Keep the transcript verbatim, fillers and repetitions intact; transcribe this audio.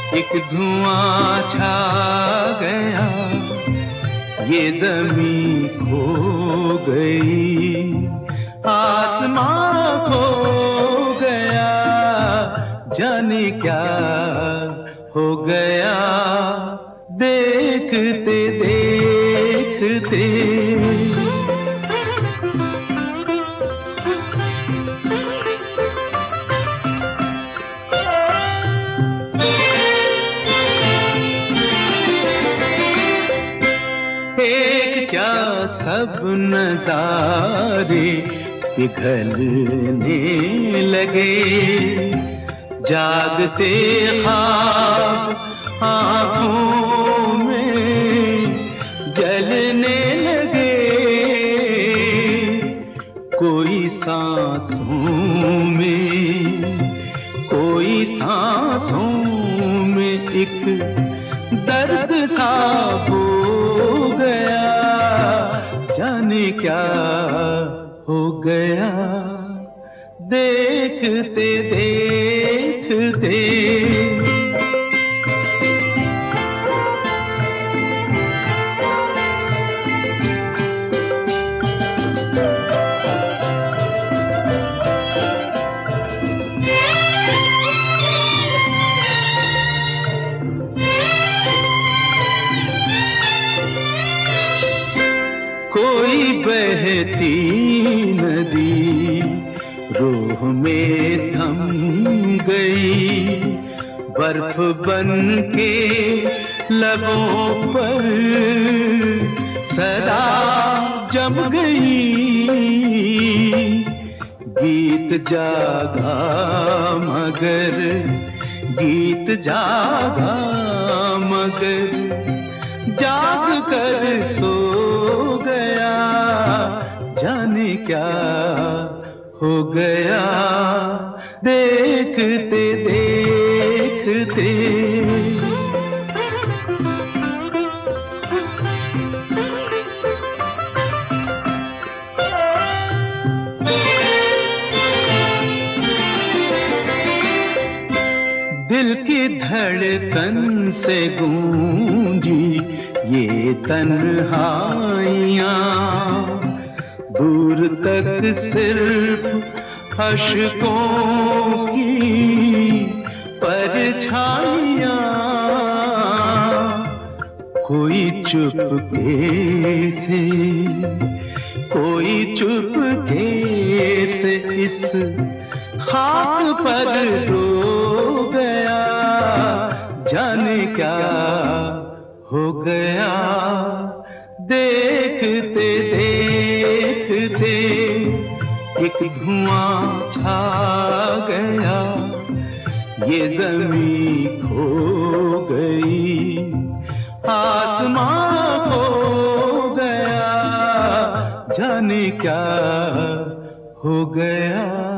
एक धुआं छा गया, ये जमीन खो गई, आसमां खो गया, जाने क्या हो गया देखते देखते। एक क्या सब नजारे पिघलने लगे, जागते ख्वाब आँखों में जलने लगे, कोई सांसों में कोई सांसों में एक दर्द सा हो गया, जाने क्या हो गया देखते देखते। कोई बहती नदी रूह में थम गई, बर्फ बन के लबों पर सदा जम गई, गीत जागा मगर गीत जागा मगर जाग कर सो गया, जाने क्या हो गया देखते देखते। दिल की धड़कन से गूंजी ये तन्हाइयाँ, दूर तक सिर्फ अश्कों की परछाइयाँ, कोई चुपके से कोई चुपके से इस खाक पर रो गया, जाने क्या हो गया देखते देखते। एक धुआं छा गया, ये जमीन खो गई, आसमां खो गया, जाने क्या हो गया।